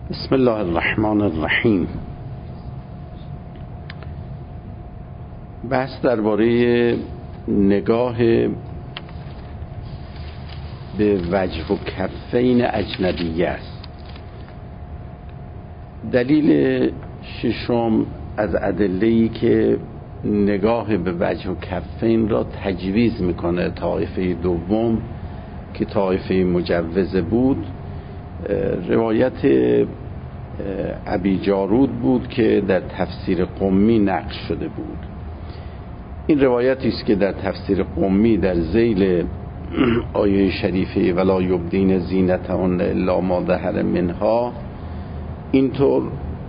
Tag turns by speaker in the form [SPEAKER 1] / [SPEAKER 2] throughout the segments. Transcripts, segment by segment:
[SPEAKER 1] بسم الله الرحمن الرحیم. بحث درباره نگاه به وجه و کفین اجنبیه است. دلیل ششم از ادله‌ای که نگاه به وجه و کفین را تجویز میکنه طایفه دوم که طایفه مجوزه بود، روایت ابی جارود بود که در تفسیر قمی نقل شده بود. این روایتی است که در تفسیر قمی در ذیل آیه شریفه ولا یبدین زینتهن الا ما ظهر منها اینطور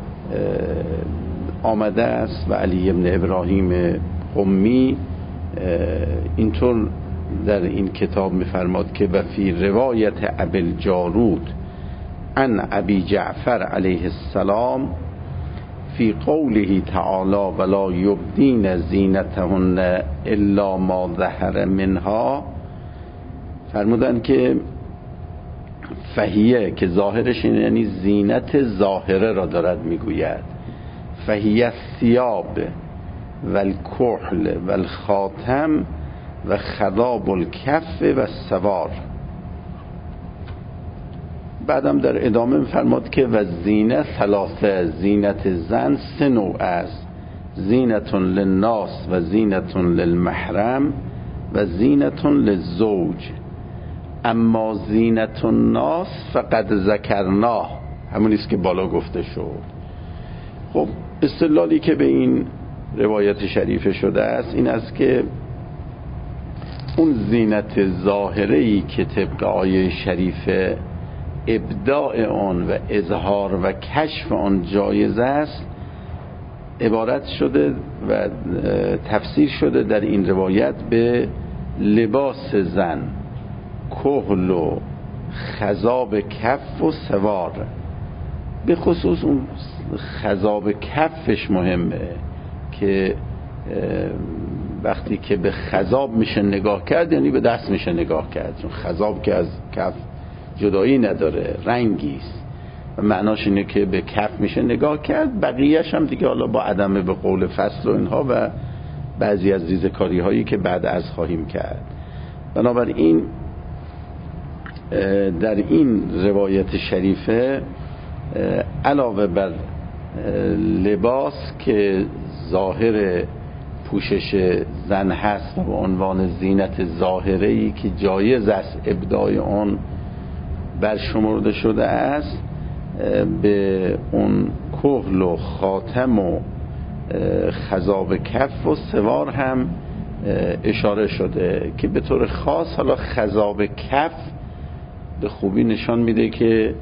[SPEAKER 1] آمده است و علی بن ابراهیم قمی اینطور در این کتاب می‌فرماد که و فی روایت ابی جارود عن ابی جعفر علیه السلام فی قوله تعالی ولا یبدین زینتهن الا ما ظهر منها، فرمودن که فهیه که ظاهرش یعنی زینت ظاهره را دارد میگوید، فهیه الثیاب و الکحل و الخاتم و خضاب الکف و السوار. بعدم در ادامه می‌فرماد که و زینت ثلاثه، زینت زن سه نوع است، زینت للناس و زینت للمحرم و زینت للزوج، اما زینت الناس فقد ذکرناه، همون است که بالا گفته شد. خب استدلالی که به این روایت شریفه شده است این است که اون زینت ظاهره‌ای که طبق آیه شریفه ابداع آن و اظهار و کشف آن جایز است، عبارت شده و تفسیر شده در این روایت به لباس زن، کحل و خضاب کف و سوار. به خصوص اون خضاب کفش مهمه که وقتی که به خضاب میشه نگاه کرد یعنی به دست میشه نگاه کرد، چون خضاب که از کف جدایی نداره، رنگیست و معناش اینه که به کف میشه نگاه کرد. بقیهش هم دیگه حالا با عدم به قول فصل و اینها و بعضی از ریزکاری هایی که بعد از خواهیم کرد. بنابراین در این روایت شریفه علاوه بر لباس که ظاهر پوشش زن هست و به عنوان زینت ظاهره‌ای که جایز است ابداع آن برشمرده شده است، به اون کحل و خاتم و خضاب کف و سوار هم اشاره شده که به طور خاص حالا خضاب کف به خوبی نشان میده که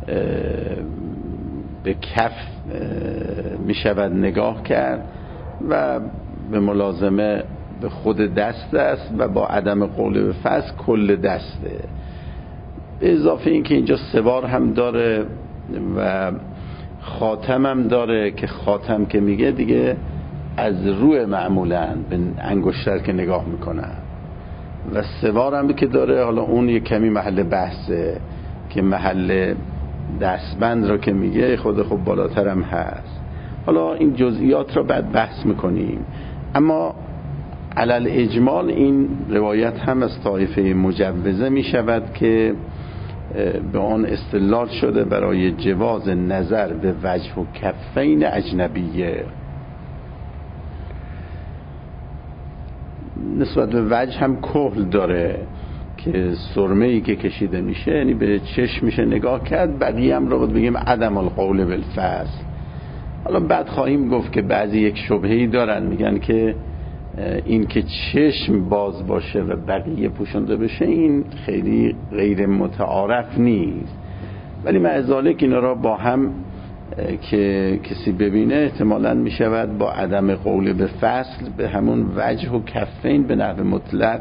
[SPEAKER 1] به کف میشود نگاه کرد و به ملازمه به خود دست است و با عدم قول به فصل کل دسته. به اضافه این که اینجا سوار هم داره و خاتم هم داره که خاتم که میگه دیگه از روی معمولاً به انگشتر که نگاه میکنن و سوار هم که داره، حالا اون یک کمی محل بحثه که محل دستبند را که میگه خود خب بالاتر هم هست. حالا این جزئیات را بعد بحث میکنیم، اما علل اجمال این روایت هم از طایفه مجوزه میشود که به آن استدلال شده برای جواز نظر به وجه و کفین اجنبیه. نسبت به وجه هم کحل داره که سرمه‌ای که کشیده میشه یعنی به چشم میشه نگاه کرد، بقیه هم رو بگیم عدم القول بالفصل. حالا بعد خواهیم گفت که بعضی یک شبهه‌ای دارن، میگن که این که چشم باز باشه و بقیه پوشونده بشه این خیلی غیر متعارف نیست، ولی مع ذالک اینا را با هم که کسی ببینه احتمالاً میشود با عدم قول به فصل به همون وجه و کفین به نحو مطلق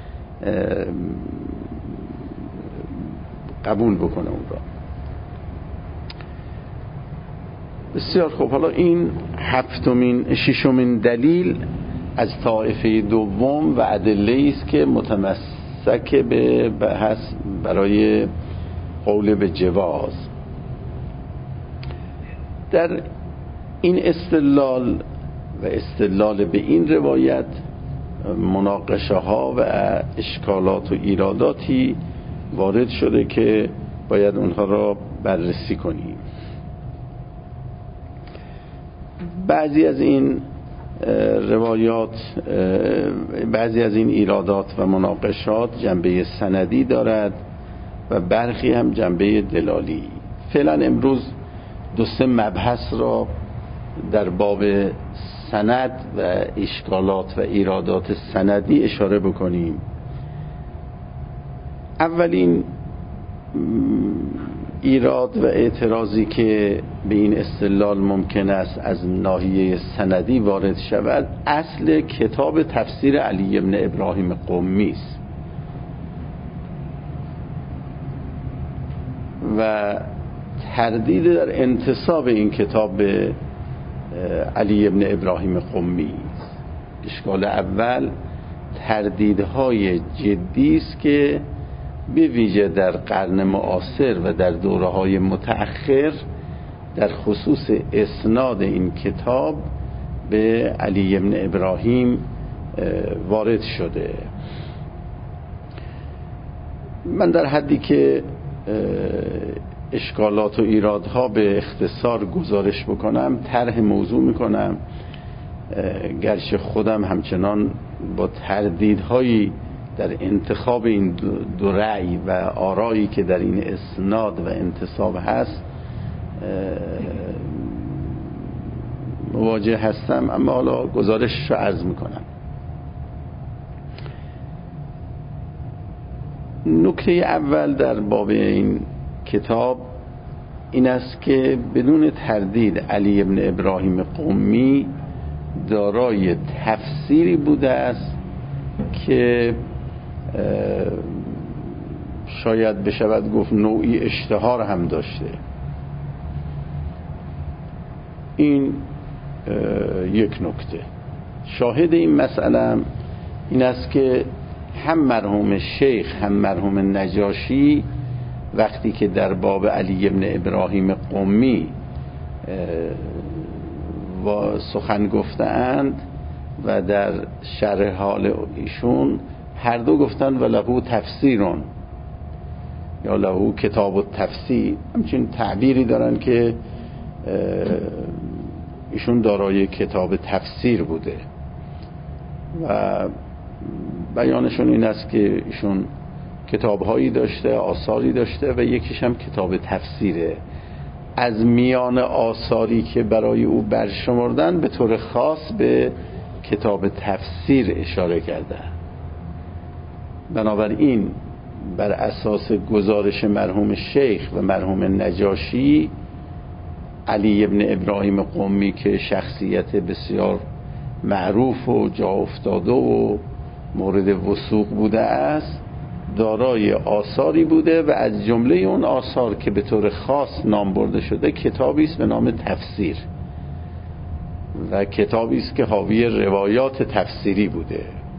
[SPEAKER 1] قبول بکنه اون را. بسیار خوب، حالا این ششمین دلیل از طایفه دوم و ادله است که متمسک به بحث برای قول به جواز. در این استدلال و استدلال به این روایت مناقشه ها و اشکالات و ایراداتی وارد شده که باید اونها را بررسی کنیم. بعضی از این روایات، بعضی از این ایرادات و مناقشات جنبه سندی دارد و برخی هم جنبه دلالی. فعلا امروز 2-3 مبحث را در باب سند و اشکالات و ایرادات سندی اشاره بکنیم. اولین ایراد و اعتراضی که به این استدلال ممکن است از ناحیه سندی وارد شود، اصل کتاب تفسیر علی بن ابراهیم قمی است و تردید در انتساب این کتاب به علی بن ابراهیم قمی است. اشکال اول تردیدهای جدی است که به ویژه در قرن معاصر و در دوره‌های متأخر در خصوص اسناد این کتاب به علی بن ابراهیم وارد شده. من در حدی که اشکالات و ایرادها به اختصار گزارش بکنم طرح موضوع میکنم، گرچه خودم همچنان با تردیدهایی در انتخاب این دو رأی و آرایی که در این اسناد و انتساب هست مواجه هستم، اما حالا گزارش رو عرض میکنم. نکته اول در باب این کتاب این است که بدون تردید علی بن ابراهیم قمی دارای تفسیری بوده است که شاید بشود گفت نوعی اشتهار هم داشته. این یک نکته. شاهد این مسئله این است که هم مرحوم شیخ هم مرحوم نجاشی وقتی که در باب علی بن ابراهیم قمی و سخن گفتند و در شرح حال ایشون هر دو گفتن و لهو تفسیرون یا لهو کتاب التفسیر، همچین تعبیری دارن که ایشون دارای کتاب تفسیر بوده و بیانشون این است که ایشون کتابهایی داشته، آثاری داشته و یکیش هم کتاب تفسیره. از میان آثاری که برای او برشمردن به طور خاص به کتاب تفسیر اشاره کرده. بنابراین بر اساس گزارش مرحوم شیخ و مرحوم نجاشی، علی بن ابراهیم قمی که شخصیت بسیار معروف و جا افتاده و مورد وثوق بوده است، دارای آثاری بوده و از جمله اون آثار که به طور خاص نام برده شده کتابی است به نام تفسیر و کتابی است که حاوی روایات تفسیری بوده.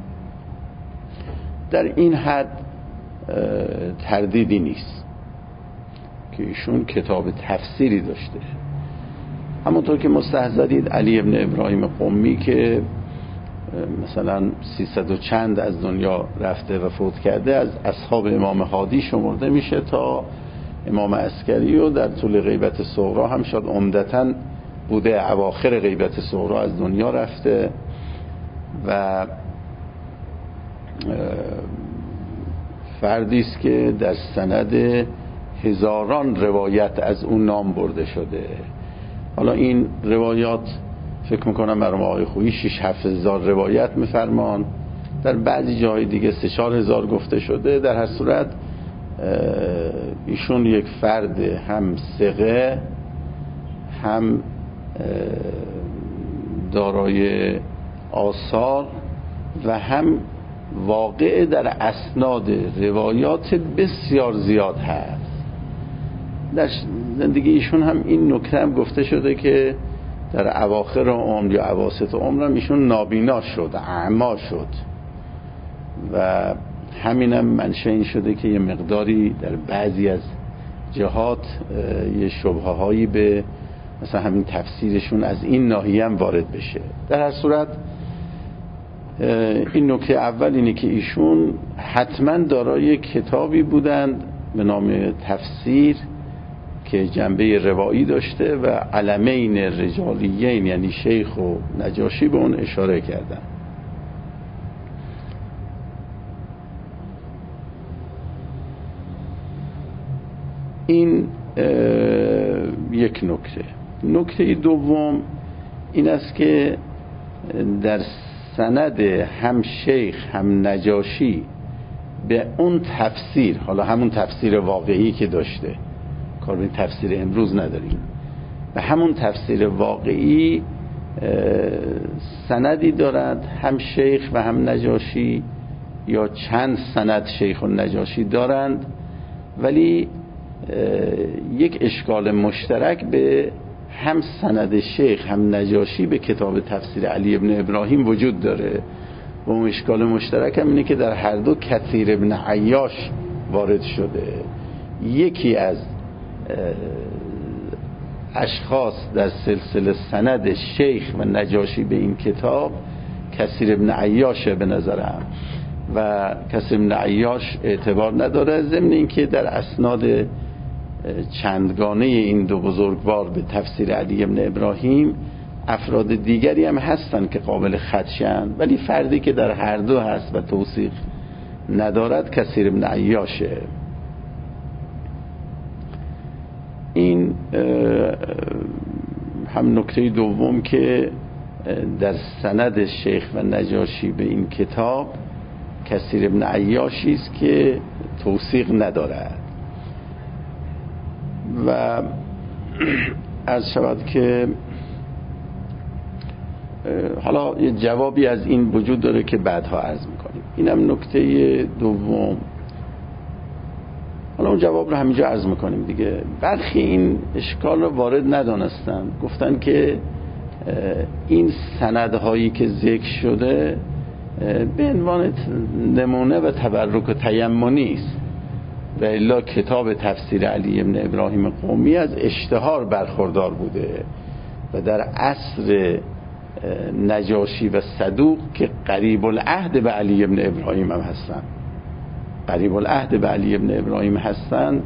[SPEAKER 1] در این حد تردیدی نیست که ایشون کتاب تفسیری داشته. همونطور که مستحضرید علی بن ابراهیم قمی که مثلا 300 و چند از دنیا رفته و فوت کرده، از اصحاب امام هادی شمرده میشه تا امام عسکری و در طول غیبت صغرا هم شاید عمدتاً بوده، اواخر غیبت صغرا از دنیا رفته و فردی است که در سند هزاران روایت از اون نام برده شده. حالا این روایات فکر میکنم مرحوم آقای خویی 6-7 هزار روایت میفرمان، در بعضی جای دیگه 3-4 هزار گفته شده. در هر صورت ایشون یک فرد هم ثقه، هم دارای آثار و هم واقع در اسناد روایات بسیار زیاد هست. در زندگی ایشون هم این نکته هم گفته شده که در اواخر عمر یا اواسط عمر هم ایشون نابینا شد، اعما شد و همینم منشأ این شده که یه مقداری در بعضی از جهات یه شبهه هایی به مثلا همین تفسیرشون از این ناحیه هم وارد بشه. در هر صورت این نکته اول اینه که ایشون حتما دارای کتابی بودند به نام تفسیر که جنبه روایی داشته و علمین رجالیین یعنی شیخ و نجاشی به اون اشاره کردن. این یک نکته دوم این است که در سند هم شیخ هم نجاشی به اون تفسیر، حالا همون تفسیر واقعی که داشته، کار به تفسیر امروز نداریم، به همون تفسیر واقعی سندی دارد هم شیخ و هم نجاشی، یا چند سند شیخ و نجاشی دارند، ولی یک اشکال مشترک به هم سند شیخ هم نجاشی به کتاب تفسیر علی ابن ابراهیم وجود داره و اون اشکال مشترک هم اینه که در هر دو کثیر ابن عیاش وارد شده. یکی از اشخاص در سلسله سند شیخ و نجاشی به این کتاب کثیر ابن عیاشه به نظرم، و کثیر ابن عیاش اعتبار نداره، ضمن اینکه در اسناد چندگانه این دو بزرگوار به تفسیر علی ابن ابراهیم افراد دیگری هم هستن که قابل خدشن، ولی فردی که در هر دو هست و توثیق ندارد کثیر ابن عیاشه. این هم نکته دوم که در سند شیخ و نجاشی به این کتاب کثیر ابن عیاشی است که توثیق ندارد. و عرض شود که حالا یه جوابی از این وجود داره که بعدها عرض میکنیم. اینم نکته دوم. حالا اون جواب رو همینجا عرض میکنیم دیگه. برخی این اشکال رو وارد ندانستن، گفتن که این سندهایی که ذکر شده به عنوان نمونه و تبرک و تیمنی است، و الا کتاب تفسیر علی ابن ابراهیم قمی از اشتهار برخوردار بوده و در عصر نجاشی و صدوق که قریب العهد به علی ابن ابراهیم هم هستن، قریب العهد به علی ابن ابراهیم هستن،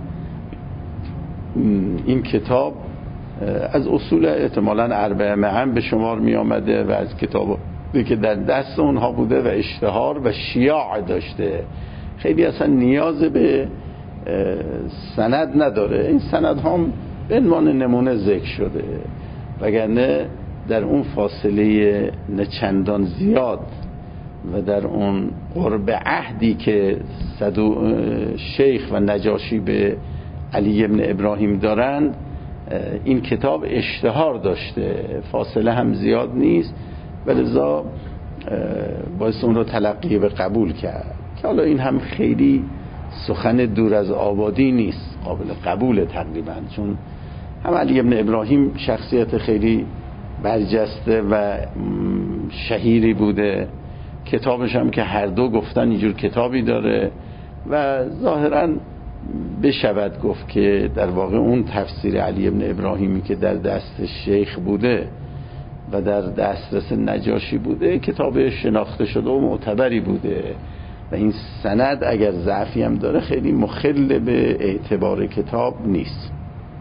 [SPEAKER 1] این کتاب از اصول احتمالاً اربعه معن به شمار می آمده و از کتاب که در دست اونها بوده و اشتهار و شیاع داشته، خیلی اصلا نیاز به سند نداره. این سند هم به عنوان نمونه ذکر شده، وگرنه در اون فاصله نچندان زیاد و در اون قرب عهدی که شیخ و نجاشی به علی ابن ابراهیم دارند، این کتاب اشتهار داشته، فاصله هم زیاد نیست، ولذا باعث اون رو تلقی به قبول کرد که حالا این هم خیلی سخن دور از آبادی نیست، قابل قبول تقریبا، چون هم علی ابن ابراهیم شخصیت خیلی برجسته و شهیری بوده، کتابش هم که هر دو گفتن اینجور کتابی داره و ظاهرا بشود گفت که در واقع اون تفسیر علی ابن ابراهیمی که در دست شیخ بوده و در دسترس نجاشی بوده کتاب شناخته شده و معتبری بوده و این سند اگر ضعفی هم داره خیلی مخل به اعتبار کتاب نیست.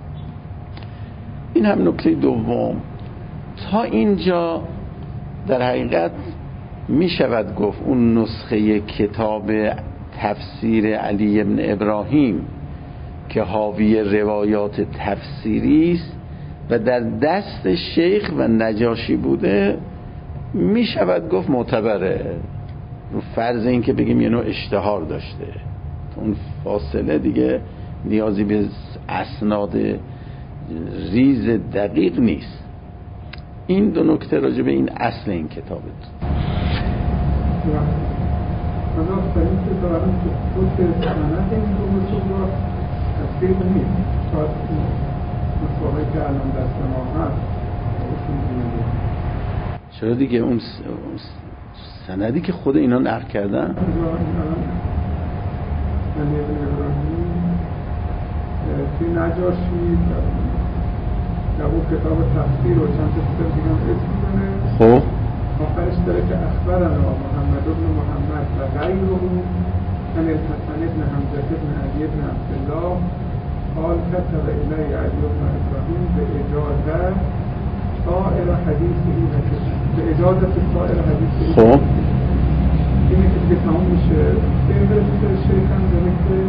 [SPEAKER 1] این هم نکته دوم. تا اینجا در حقیقت می شود گفت اون نسخه کتاب تفسیر علی ابن ابراهیم که حاوی روایات تفسیری است و در دست شیخ و نجاشی بوده می شود گفت معتبره، رو فرض این که بگیم یه نوع اشتهار داشته، اون فاصله دیگه نیازی به اسناد ریز دقیق نیست. این دو نکته راجع به این اصل این کتابه. چرا دیگه اون سندی که خود اینا نقل کردن
[SPEAKER 2] توی نجاشی اون کتاب تفسیر و چند تا کتاب دیگه هم اسم داره.
[SPEAKER 1] خب
[SPEAKER 2] آخرش داره که اخبرنا محمد بن محمد و غیره عن الحسن بن حمزة بن علی بن عبدالله قال كتب إلي علی بن ابراهیم به اجازه سائر حدیثی به اجازه سائر حدیثی.
[SPEAKER 1] خب
[SPEAKER 2] اینه که تمام میشه. فهرست شیخ هم داره که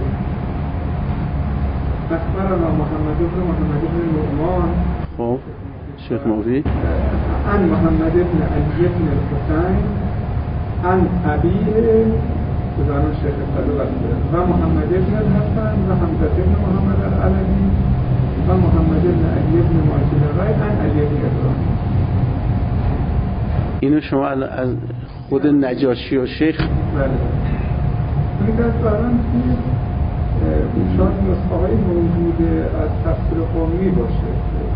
[SPEAKER 2] اخبرنا محمد بن محمد بن نعمان.
[SPEAKER 1] خب شیخ موفی
[SPEAKER 2] عن محمد بن علی بن الحسین عن ابیه بزرگان شیخ صدوق و محمد بن الحسن و حمزه بن محمد العلوی و محمد بن علی بن ماجد الرای عن علی بن ابراهیم.
[SPEAKER 1] اینو شما از خود نجاشی و شیخ
[SPEAKER 2] بله این از بران شاید نسخه های موجود از تفسیر قومی باشه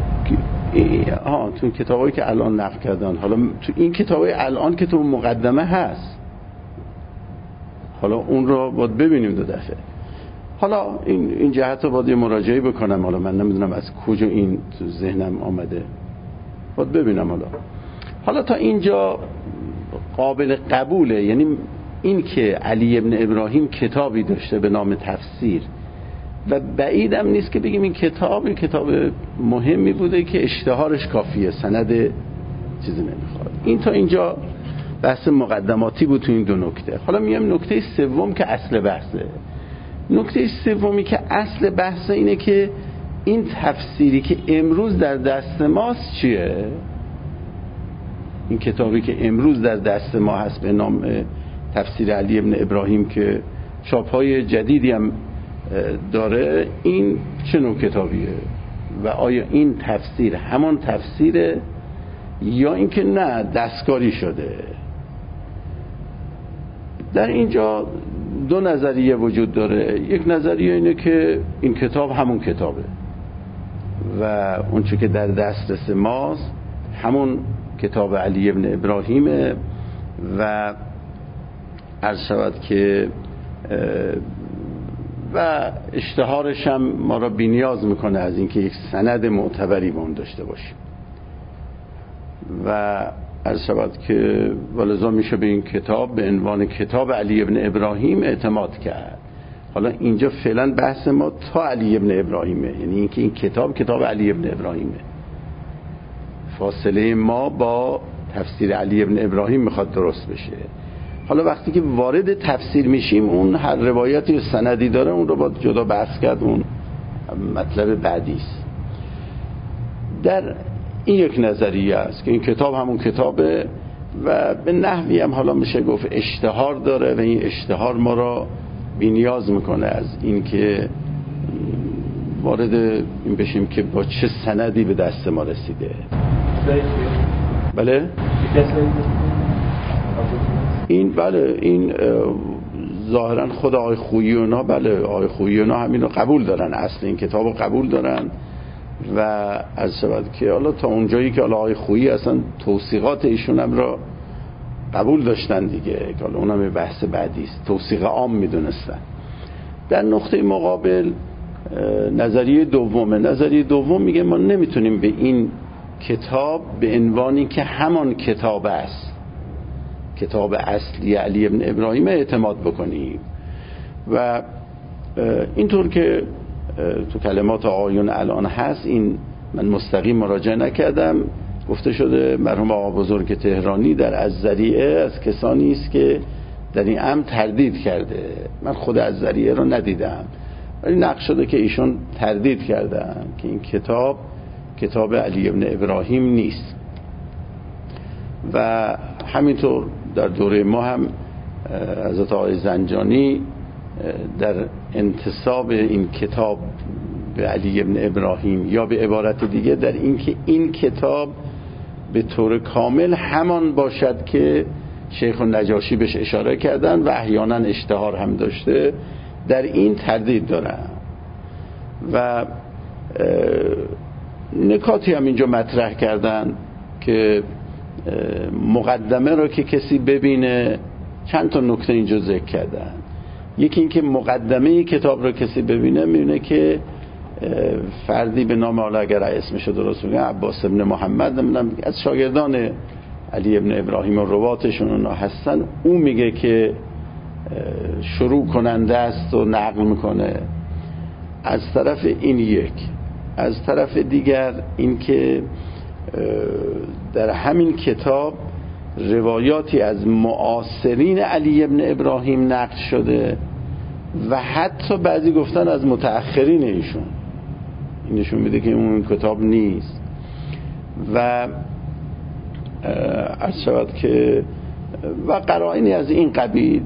[SPEAKER 1] تو کتابایی که الان نقل کردن. حالا تو این کتابای الان که تو مقدمه هست، حالا اون رو باید ببینیم دو دفعه. حالا این جهت رو باید یه مراجعه بکنم. حالا من نمیدونم از کجا این تو ذهنم آمده، باید ببینم. حالا تا اینجا قابل قبوله. یعنی این که علی ابن ابراهیم کتابی داشته به نام تفسیر و بعیدم نیست که بگیم این کتاب مهمی بوده که اشتهارش کافیه، سند چیزی نمیخواد. این تا اینجا بحث مقدماتی بود تو این دو نکته. حالا میام نکته سوم که اصل بحثه. نکته سومی که اصل بحثه اینه که این تفسیری که امروز در دست ماست چیه؟ این کتابی که امروز در دست ما هست به نام تفسیر علی ابن ابراهیم که چاپ‌های جدیدی هم داره، این چه نوع کتابیه و آیا این تفسیر همان تفسیره یا اینکه نه دستکاری شده؟ در اینجا دو نظریه وجود داره. یک نظریه اینه که این کتاب همون کتابه و اون چه که در دسترس ماست همون کتاب علی ابن ابراهیمه و عرض شود که و اشتهارش هم ما را بی‌نیاز میکنه از اینکه یک سند معتبری به اون داشته باشیم و عرض شود که ولذا میشه به این کتاب به عنوان کتاب علی ابن ابراهیم اعتماد کرد. حالا اینجا فعلا بحث ما تا علی ابن ابراهیمه، یعنی اینکه این کتاب علی ابن ابراهیمه. فاصله ما با تفسیر علی ابن ابراهیم میخواد درست بشه. حالا وقتی که وارد تفسیر میشیم اون هر روایتی و سندی داره اون رو باید جدا بحث کرد، اون مطلب بعدی است. در این یک نظریه است که این کتاب همون کتابه و به نحوی هم حالا میشه گفت اشتهار داره و این اشتهار ما را بی‌نیاز میکنه از این که وارد این بشیم که با چه سندی به دست ما رسیده. بله این ظاهرا خود آقای خویی اونا، بله آقای خویی اونا همین رو قبول دارن، اصل این کتاب رو قبول دارن و از شود که حالا تا اونجایی که آقای خویی اصلا توثیقات ایشون هم را قبول داشتن دیگه، که حالا اونم بحث بعدی است، توثیق عام میدونستن. در نقطه مقابل نظریه دوم میگه ما نمیتونیم به این کتاب به عنوانی که همان کتاب است، کتاب اصلی علی ابن ابراهیم اعتماد بکنیم و اینطور که تو کلمات آقایون الان هست، این من مستقیم مراجعه نکردم، گفته شده مرحوم آقا بزرگ تهرانی در الذریعه از کسانی است که در این امر تردید کرده. من خود الذریعه رو ندیدم ولی نقل شده که ایشون تردید کردن که این کتاب علی ابن ابراهیم نیست و همینطور در دوره ما هم حضرت آقای زنجانی در انتساب این کتاب به علی ابن ابراهیم یا به عبارت دیگه در این که این کتاب به طور کامل همان باشد که شیخ النجاشی بهش اشاره کردن و احیانا اشتهار هم داشته، در این تردید دارن و نکاتی هم اینجا مطرح کردن که مقدمه رو که کسی ببینه، چند تا نکته اینجا ذکر کردن. یکی این که مقدمه کتاب رو کسی ببینه میبینه که فردی به نام، حالا اگر اسمشو درست بگم، عباس ابن محمد، نمیدونم از شاگردان علی ابن ابراهیم و رواتشون اونا هستن، او میگه که شروع کننده است و نقل میکنه. از طرف این یک، از طرف دیگر این که در همین کتاب روایاتی از معاصرین علی ابن ابراهیم نقل شده و حتی بعضی گفتن از متأخرین ایشون. این نشون میده که اون کتاب نیست. و عرض شود که و قرائنی از این قبیل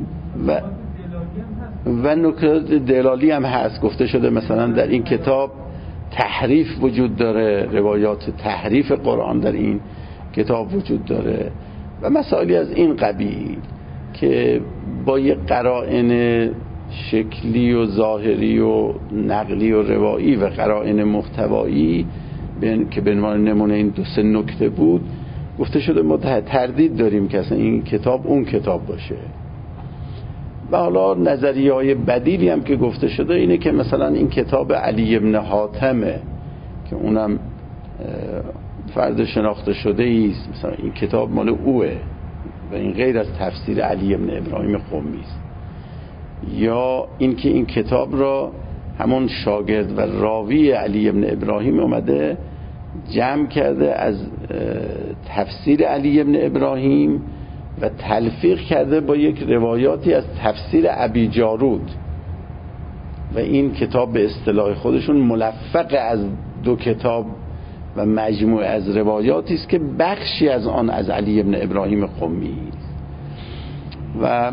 [SPEAKER 1] و نکات دلالی هم هست. گفته شده مثلا در این کتاب تحریف وجود داره، روایات تحریف قرآن در این کتاب وجود داره و مسائلی از این قبیل که با یه قرائن شکلی و ظاهری و نقلی و روایی و قرائن محتوایی که به عنوان نمونه این 2-3 نکته بود، گفته شده ما تردید داریم که اصلا این کتاب اون کتاب باشه. و حالا نظریه‌های بدیلی هم که گفته شده اینه که مثلا این کتاب علی ابن حاتمه که اونم فرد شناخته شده ایست، مثلا این کتاب مال اوه و این غیر از تفسیر علی ابن ابراهیم قمی است. یا اینکه این کتاب را همون شاگرد و راوی علی ابن ابراهیم اومده جمع کرده از تفسیر علی ابن ابراهیم و تلفیق کرده با یک روایاتی از تفسیر ابی جارود و این کتاب به اصطلاح خودشون ملفق از 2 کتاب و مجموعه از روایاتی است که بخشی از آن از علی ابن ابراهیم قمی است. و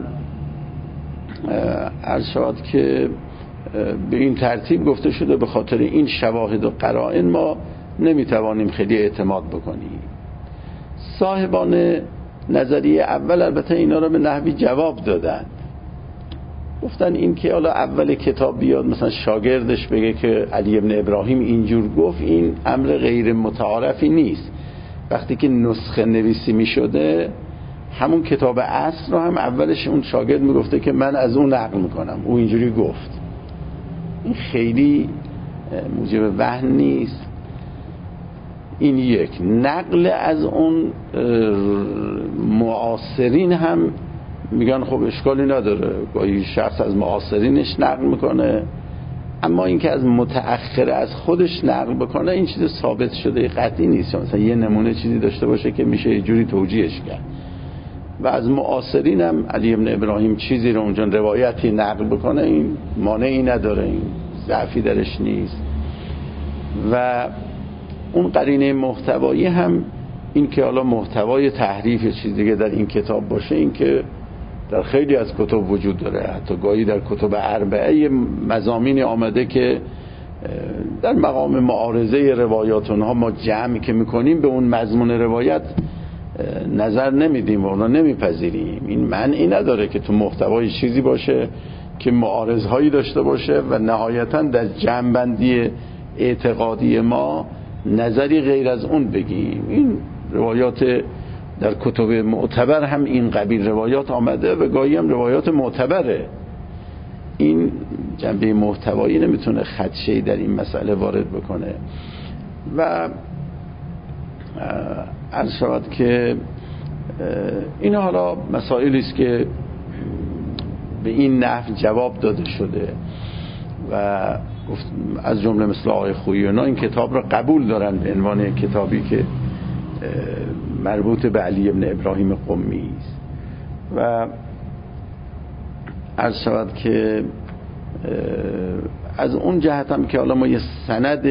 [SPEAKER 1] عرض شد که به این ترتیب گفته شده به خاطر این شواهد و قرائن ما نمیتوانیم خیلی اعتماد بکنیم. صاحبان نظریه اول البته اینا را به نحوی جواب دادن، گفتن این که حالا اول کتاب بیاد مثلا شاگردش بگه که علی ابن ابراهیم اینجور گفت، این امر غیر متعارفی نیست. وقتی که نسخه نویسی می شده همون کتاب اصل رو هم اولش اون شاگرد می گفته که من از اون نقل می کنم، او اینجوری گفت. این خیلی موجب وهن نیست. این یک. نقل از اون معاصرین هم میگن خب اشکالی نداره، گاهی شخص از معاصرینش نقل میکنه، اما اینکه از متأخر از خودش نقل بکنه این چیز ثابت شده قطعی نیست. مثلا یه نمونه چیزی داشته باشه که میشه یه جوری توجیهش کرد. و از معاصرین هم علی ابن ابراهیم چیزی رو اونجا روایتی نقل بکنه این مانعی نداره، این ضعفی درش نیست. و اون قرینه محتوایی هم این که حالا محتوای تحریف چیز دیگه در این کتاب باشه، این که در خیلی از کتب وجود داره. حتی گاهی در کتب اربعه مضامین آمده که در مقام معارضه روایات اونها ما جمع که میکنیم به اون مضمون روایت نظر نمیدیم و اونا نمیپذیریم. این معنی نداره که تو محتوای چیزی باشه که معارضهایی داشته باشه و نهایتا در جمع‌بندی اعتقادی ما نظری غیر از اون بگیم. این روایات در کتب معتبر هم این قبیل روایات آمده و گاهی هم روایات معتبره. این جنبه محتوایی نمیتونه خدشه‌ای در این مسئله وارد بکنه. و عرض شود که این حالا مسائلی است که به این نحو جواب داده شده و از جمله مثل آقای خویی اینا این کتاب را قبول دارن به عنوان کتابی که مربوط به علی ابن ابراهیم قمی است. و عرض شود که از اون جهت هم که حالا ما یه سند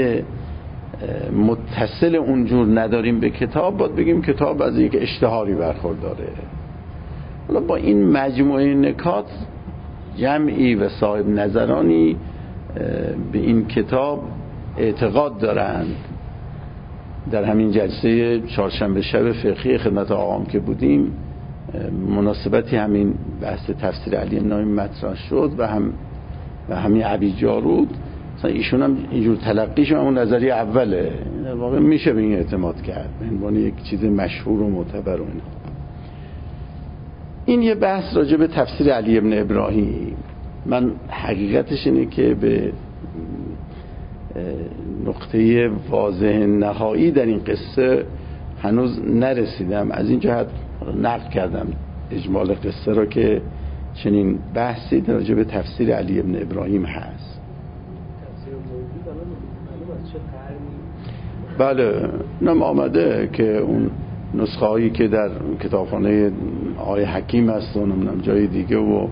[SPEAKER 1] متصل اونجور نداریم به کتاب، باید بگیم کتاب از یک اشتهاری برخورداره. حالا با این مجموعه نکات جمعی و صاحب نظرانی به این کتاب اعتقاد دارند. در همین جلسه چهارشنبه شب فقهی خدمت آقام که بودیم مناسبتی همین بحث تفسیر علی ابن ابراهیم مطرح شد و همین ابی جارود مثلا ایشون هم اینجور تلقیش همون نظریه اوله. در واقع میشه به این اعتماد کرد به عنوان یک چیز مشهور و معتبر و اینا. این یه بحث راجع به تفسیر علی ابن ابراهیم. من حقیقتش اینه که به نقطه واضح نهایی در این قصه هنوز نرسیدم. از این جهت نقل کردم اجمال قصه را که چنین بحثی در راجع به تفسیر علی ابن ابراهیم هست.
[SPEAKER 3] تفسیر موجود الان معلوم از چه قرنی؟
[SPEAKER 1] بله، نم آمده که اون نسخه هایی که در کتابخانه آقای حکیم هست و نمیدونم جای دیگه و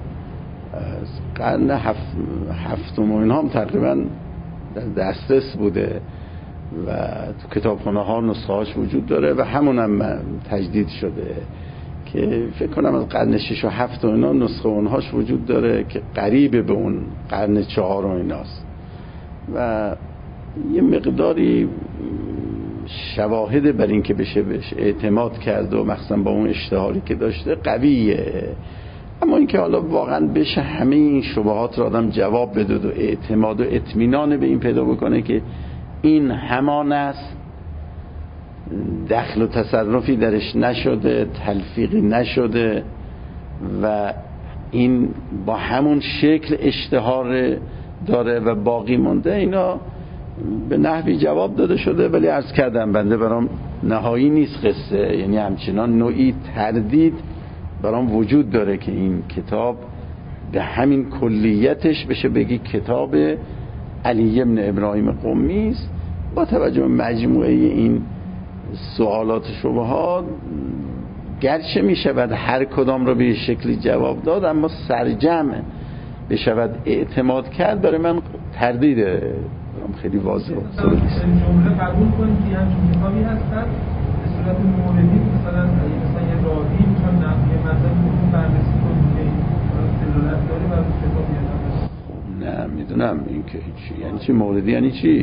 [SPEAKER 1] قرن هفتم و اینها هم تقریبا در دسترس بوده و تو کتابخانه ها نسخه هاش وجود داره و همون هم تجدید شده که فکر کنم از قرن 6 و 7 و اینا نسخه اونهاش وجود داره که قریب به اون قرن 4 و ایناست و یه مقداری شواهد بر این که بشه بهش اعتماد کرد و مخصوصا با اون اشتهاری که داشته قویه. اما اینکه حالا واقعا بشه همه این شبهات را آدم جواب بده و اعتماد و اطمینان به این پیدا بکنه که این همان است، دخل و تصرفی درش نشده، تلفیقی نشده و این با همون شکل اشتهار داره و باقی مونده، اینا به نحوی جواب داده شده. ولی عرض کردم بنده برام نهایی نیست قصه، یعنی همچنان نوعی تردید برام وجود داره که این کتاب به همین کلیتش بشه بگی کتاب علی ابن ابراهیم قمی است. با توجه به مجموعه این سوالات شبهات گرچه می شود هر کدام رو به شکلی جواب داد، اما سرجم بشود اعتماد کرد برای من تردیده، خیلی واضحه.
[SPEAKER 2] جمله قبول کنید که همچون کتابی هستن به صورت موردی، مثلا یه راوی میتونه نقلی مطلب رو بررسی کنید که این دلالت داره بر کتابی هست.
[SPEAKER 1] نه میدونم این که هیچی. یعنی چی موردی؟ یعنی چی؟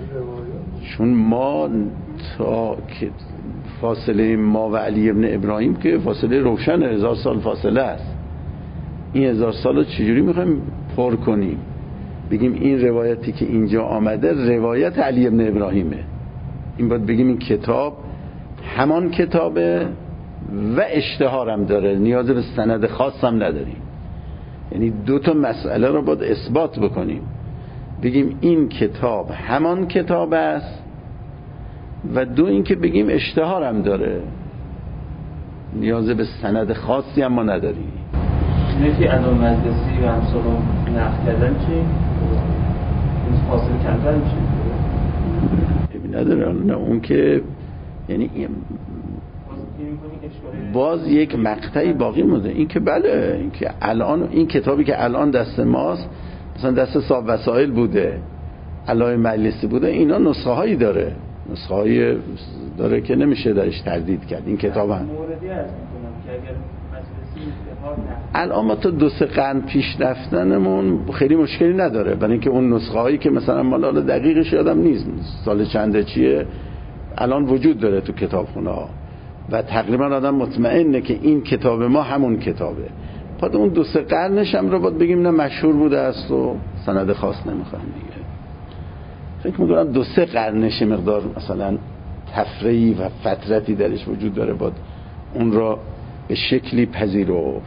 [SPEAKER 1] چون ما تا که فاصله ما و علی ابن ابراهیم که فاصله روشن 1000 سال فاصله است، این 1000 سال رو چجوری میخوایم پر کنیم؟ بگیم این روایتی که اینجا آمده روایت علی ابن ابراهیمه، این باید بگیم این کتاب همان کتابه و اشتهارم داره، نیاز به سند خاص هم نداریم. یعنی دو تا مسئله رو باید اثبات بکنیم، بگیم این کتاب همان کتاب است و دو این که بگیم اشتهارم داره، نیاز به سند خاصی هم ما نداریم.
[SPEAKER 3] نفی ادا مجلسی و همسال نقل کردن که این فاصله کمتر میشه
[SPEAKER 1] ببین نداره. نه اون که یعنی باز یک مقطعی باقی مونده. این که بله، این که الان این کتابی که الان دست ماست، مثلا دست صاحب وسائل بوده، علای مجلسی بوده، اینا نسخه هایی داره، نسخه هایی داره که نمیشه درش تردید کرد. این کتاب هم
[SPEAKER 3] موردی هست میکنم که اگر مجلسی
[SPEAKER 1] الان ما تا 2-3 قرن پیش رفتنمون خیلی مشکلی نداره، برای اینکه اون نسخه هایی که مثلا مال دقیقش یادم نیست سال چنده چیه الان وجود داره تو کتابخونه ها و تقریبا آدم مطمئنه که این کتاب ما همون کتابه. بعد اون 2-3 قرنش هم رو باید بگیم نه مشهور بوده است و سند خاص نمیخوایم دیگه. فکر میکنم 2-3 قرنش مقدار مثلا تفریعی و فترتی درش وجود داره، باید اون را به شکلی پذیرفت.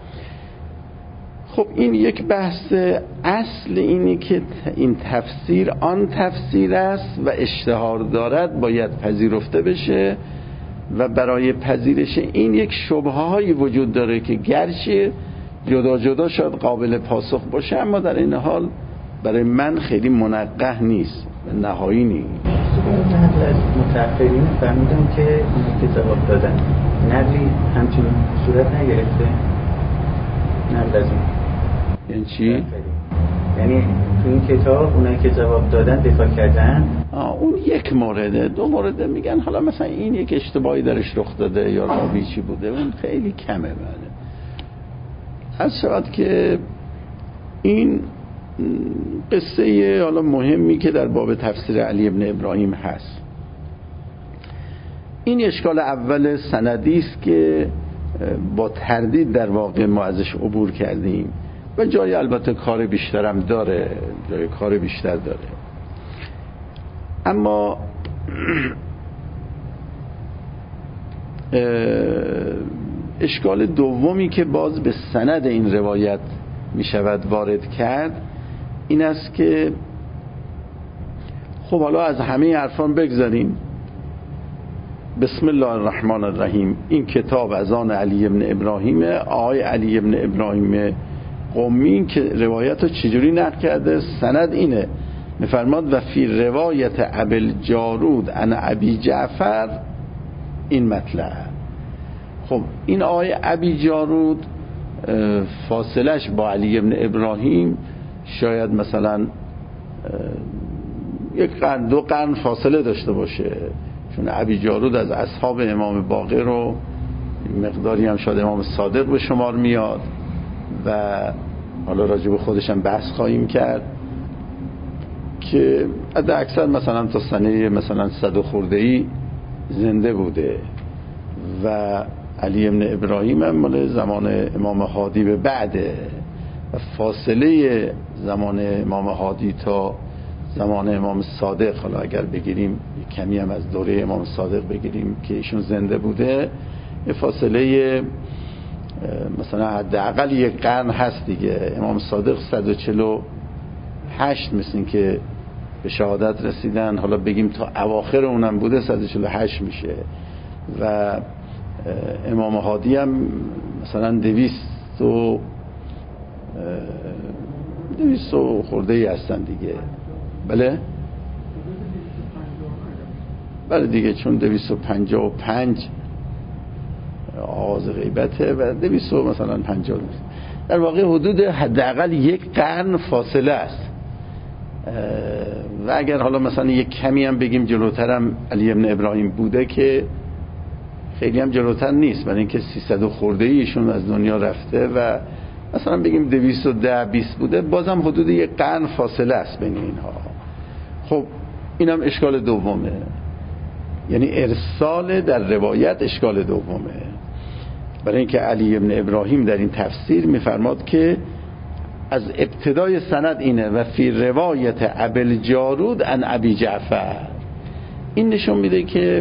[SPEAKER 1] خب این یک بحث. اصل اینی که این تفسیر آن تفسیر است و اشتهار دارد، باید پذیرفته بشه و برای پذیرش این یک شبهه هایی وجود داره که گرچه جدا جدا شاید قابل پاسخ باشه، اما در این حال برای من خیلی منقح نیست و نهایی نیست.
[SPEAKER 4] از متأخرین فهمیدم که اونایی که جواب دادن نقلی همچین صورت نگرفته، نقل از اون.
[SPEAKER 1] یعنی چی؟
[SPEAKER 4] یعنی تو این کتاب اونایی که جواب دادن دفاع کردن،
[SPEAKER 1] اون یک مورده. 2 مورد میگن حالا مثلا این یک اشتباهی درش رخ داده یا راوی چی بوده، اون خیلی کمه. بله از شود که این قصه حالا مهمی که در باب تفسیر علی ابن ابراهیم هست، این اشکال اول سندی است که با تردید در واقع ما ازش عبور کردیم و جای البته کار بیشترم داره، جای کار بیشتر داره. اما اشکال دومی که باز به سند این روایت می شود وارد کرد این است که خب حالا از همه حرفان بگذاریم. بسم الله الرحمن الرحیم. این کتاب از آن علی ابن ابراهیم. آقای علی ابن ابراهیم قمی که روایت رو چجوری نقل کرده؟ سند اینه، میفرماد و فی روایت ابی جارود عن ابی جعفر این مطلب. خب این آقای ابی جارود فاصلش با علی ابن ابراهیم شاید مثلا یک قرن 2 قرن فاصله داشته باشه، چون ابی جارود از اصحاب امام باقر رو مقداری هم شاید امام صادق به شمار میاد و حالا راجع به خودش هم بحث خواهیم کرد که حد اکثر مثلا تا سنه مثلا 100 خورده‌ای زنده بوده و علی ابن ابراهیم هم مال زمان امام هادی به بعده و فاصله زمان امام هادی تا زمان امام صادق، حالا اگر بگیریم کمی هم از دوره امام صادق بگیریم که ایشون زنده بوده، یه فاصله مثلا حداقل 1 قرن هست دیگه. امام صادق 148 مثل این که به شهادت رسیدن، حالا بگیم تا اواخر اونم بوده 148 میشه و امام هادی هم مثلا 200 خورده ای هستن دیگه. بله دیگه، چون 255 آغاز غیبته و 200 مثلا 50 در واقع حدود حداقل 1 قرن فاصله است. و اگر حالا مثلا یک کمی هم بگیم جلوترم علی ابن ابراهیم بوده که خیلی هم جلوتر نیست، برای اینکه 300 خورده ایشون از دنیا رفته و مثلا بگیم 210-20 بوده، بازم حدود 1 قرن فاصله است بین اینها. خب اینم اشکال دومه، یعنی ارسال در روایت اشکال دومه، برای اینکه علی ابن ابراهیم در این تفسیر میفرماد که از ابتدای سند اینه و فی روایت ابی جارود عن ابی جعفر. این نشون میده که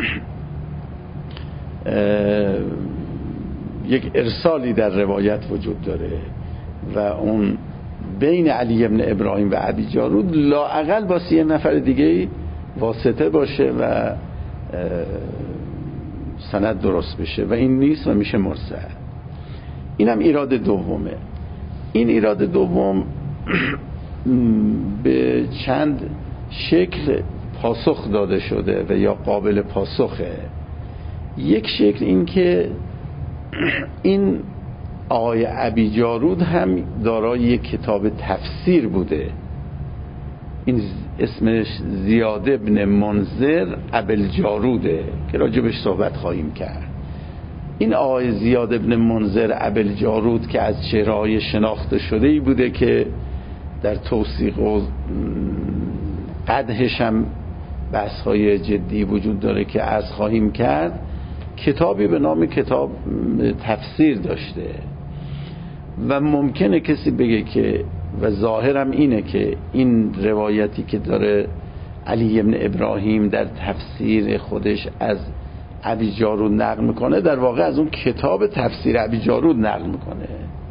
[SPEAKER 1] یک ارسالی در روایت وجود داره و اون بین علی ابن ابراهیم و ابی جارود لااقل با 3 نفر دیگه واسطه باشه و سند درست بشه و این نیست و میشه مرسل. اینم ایراد دومه. این ایراد دوم به چند شکل پاسخ داده شده و یا قابل پاسخه. یک شکل این که این آقای ابی جارود هم دارای یک کتاب تفسیر بوده، این اسمش زیاد ابن منذر ابی جاروده که راجبش صحبت خواهیم کرد. این آقای زیاد ابن منذر ابی جارود که از چهره‌های شناخته شده‌ای بوده که در توثیق و قدحش هم بحث‌های جدی وجود داره که از خواهیم کرد، کتابی به نام کتاب تفسیر داشته و ممکنه کسی بگه که و ظاهرم اینه که این روایتی که داره علی ابن ابراهیم در تفسیر خودش از ابی جارود نقل میکنه در واقع از اون کتاب تفسیر ابی جارود نقل میکنه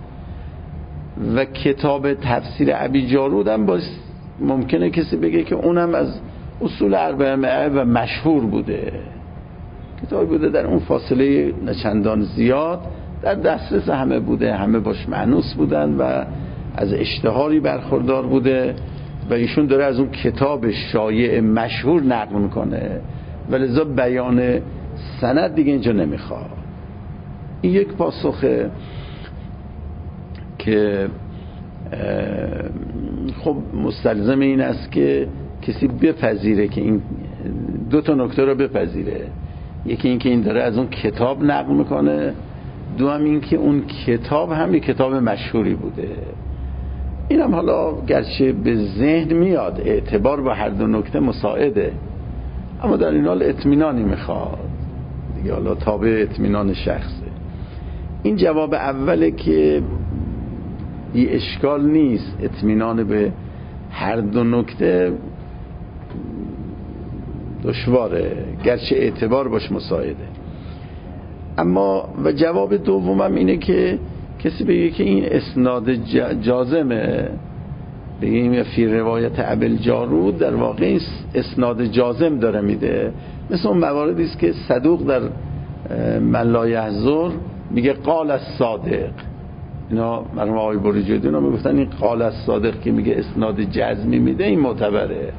[SPEAKER 1] و کتاب تفسیر ابی جارود هم ممکنه کسی بگه که اونم از اصول اربعه و مشهور بوده، کتابی بوده در اون فاصله نچندان زیاد در دسترس همه بوده، همه باش مانوس بودن و از اشتهاری برخوردار بوده و ایشون داره از اون کتاب شایع مشهور نقل میکنه و لذا بیان سند دیگه اینجا نمیخواد. این یک پاسخه که خب مستلزم این است که کسی بپذیره که این 2 نکته رو بپذیره. یکی این که این داره از اون کتاب نقل میکنه، دوم این که اون کتاب هم یک کتاب مشهوری بوده. اینم حالا گرچه به ذهن میاد اعتبار با هر 2 نکته مساعده، اما در این حال اطمینانی میخواد دیگه، حالا تابع اطمینان شخصه. این جواب اوله که بی اشکال نیست، اطمینان به هر 2 نکته دشواره گرچه اعتبار باش مساعده. اما و جواب دومم اینه که کسی بگه که این اسناد جازمه، بگیم فی روایت ابوالجارود در واقع اسناد جازم داره میده، مثل اون مواردی است که صدوق در من لا یحضر میگه قال الصادق. اینا مرحوم آقای بروجردی اینا میگفتن این قال الصادق که میگه اسناد جزمی میده این معتبره.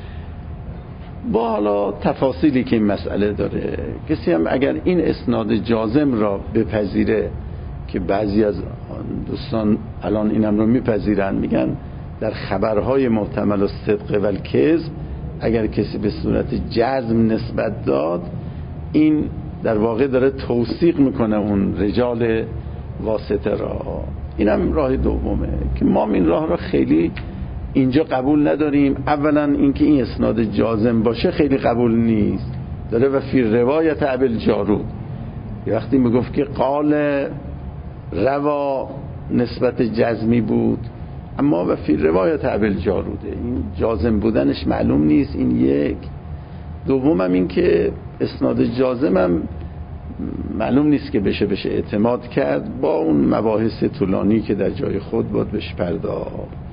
[SPEAKER 1] با حالا تفاصیلی که این مسئله داره، کسی هم اگر این اسناد جازم را بپذیره که بعضی از دوستان الان اینم رو میپذیرن، میگن در خبرهای محتمل و صدق و الکذب اگر کسی به صورت جزم نسبت داد، این در واقع داره توثیق میکنه اون رجال واسطه را. اینم راه دومه که ما این راه را خیلی اینجا قبول نداریم. اولا اینکه این اسناد جازم باشه خیلی قبول نیست، داره و فی روایت ابوالجارود وقتی میگفت که قال روا نسبت جزمی بود، اما و فی روایت ابوالجاروده، این جازم بودنش معلوم نیست. این یک. دومم این که اسناد جازمم معلوم نیست که بشه اعتماد کرد، با اون مباحث طولانی که در جای خود باید بهش پرداخت.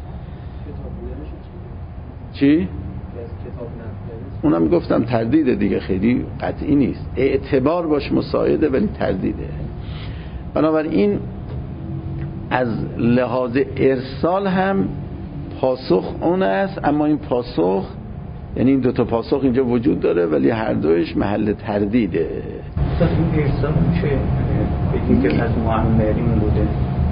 [SPEAKER 1] چی؟ اونم گفتم تردیده دیگه، خیلی قطعی نیست، اعتبار باش مساعده ولی تردیده. بنابراین از لحاظ ارسال هم پاسخ اون است، اما این پاسخ یعنی این دوتا پاسخ اینجا وجود داره ولی هر دوش محل تردیده.
[SPEAKER 4] این ارسال چه؟ بگیم که از معمرین بوده؟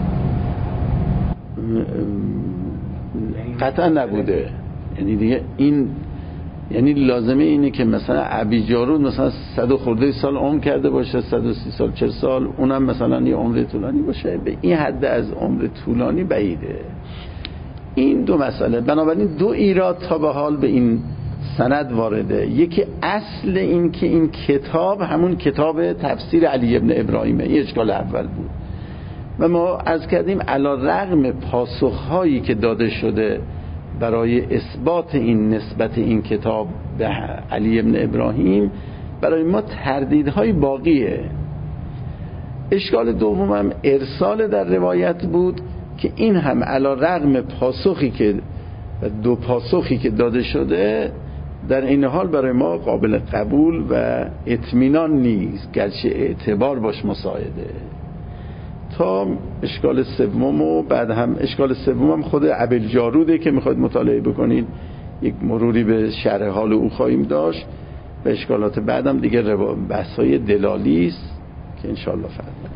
[SPEAKER 1] قطعا نبوده. یعنی دیگه این یعنی لازمه اینه که مثلا ابوالجارود مثلا 100 خورده سال عمر کرده باشه، 130 سال 40 سال، اونم مثلا یه عمر طولانی باشه، به این حد از عمر طولانی بعیده. این دو مسئله. بنابراین دو ایراد تا به حال به این سند وارده. یکی اصل این که این کتاب همون کتاب تفسیر علی ابن ابراهیمه، این اشکال اول بود و ما عرض کردیم علی رغم پاسخهایی که داده شده برای اثبات این نسبت این کتاب به علی ابن ابراهیم، برای ما تردیدهای باقیه. اشکال دومم ارسال در روایت بود که این هم علی رغم پاسخی که دو پاسخی که داده شده در این حال برای ما قابل قبول و اطمینان نیست، گرچه اعتبار باش مساعده. تا اشکال سوم و بعد هم اشکال سوم خود ابوالجاروده که میخواید مطالعه بکنید، یک مروری به شرح حال او خواهیم داشت. به اشکالات بعدم دیگه بحث‌های دلالی است که انشاءالله فردا